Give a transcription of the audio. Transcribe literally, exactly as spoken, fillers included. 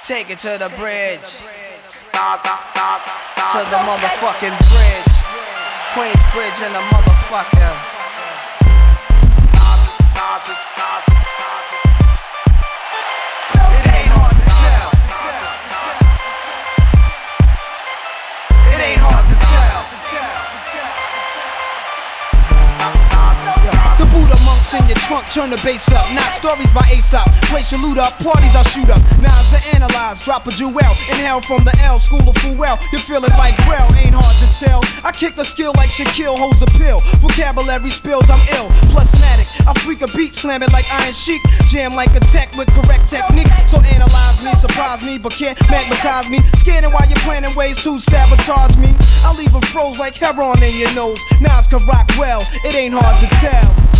Take it to the bridge. To the motherfucking bridge. Queensbridge and the motherfucker. It ain't hard to tell. It ain't hard to tell. The Buddha monks in your trunk, turn the bass up. Not stories by Aesop. Place your loot up, parties I'll shoot up. Knives to analyze, drop a jewel. Inhale from the L, school of full well. You feel it like well, ain't hard to tell. I kick a skill like Shaquille holds a pill. Vocabulary spills, I'm ill. Plusmatic, I freak a beat, slam it like Iron Sheik. Jam like a tech with correct techniques. So analyze me, surprise me, but can't magnetize me. Scared while you're planning ways to sabotage me. I'll leave a froze like heroin in your nose. Nas can rock well, it ain't hard to tell.